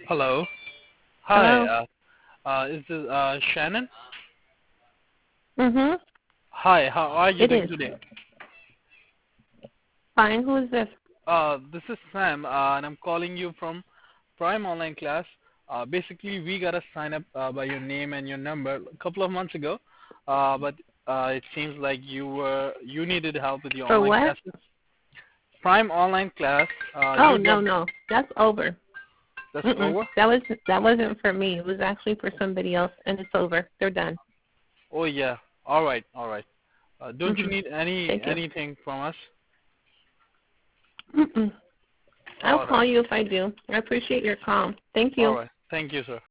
Hello. Hi. Hello? Is this Shannon? Mm-hmm. Hi. How are you It doing is. today? Fine. Who is this? This is Sam, and I'm calling you from Prime Online Class. Basically, we got a sign up by your name and your number a couple of months ago, but it seems like you needed help with your For online what? classes. Prime Online Class. Oh, You no, dropped. no. That's over. That's Mm-mm. over. That wasn't for me. It was actually for somebody else, and it's over. They're done. Oh yeah. All right. All right. Don't you Mm-hmm. need Thank you. anything from us? Mm-mm. I'll All call right. you if I do. I appreciate your call. Thank All you. right. Thank you, sir.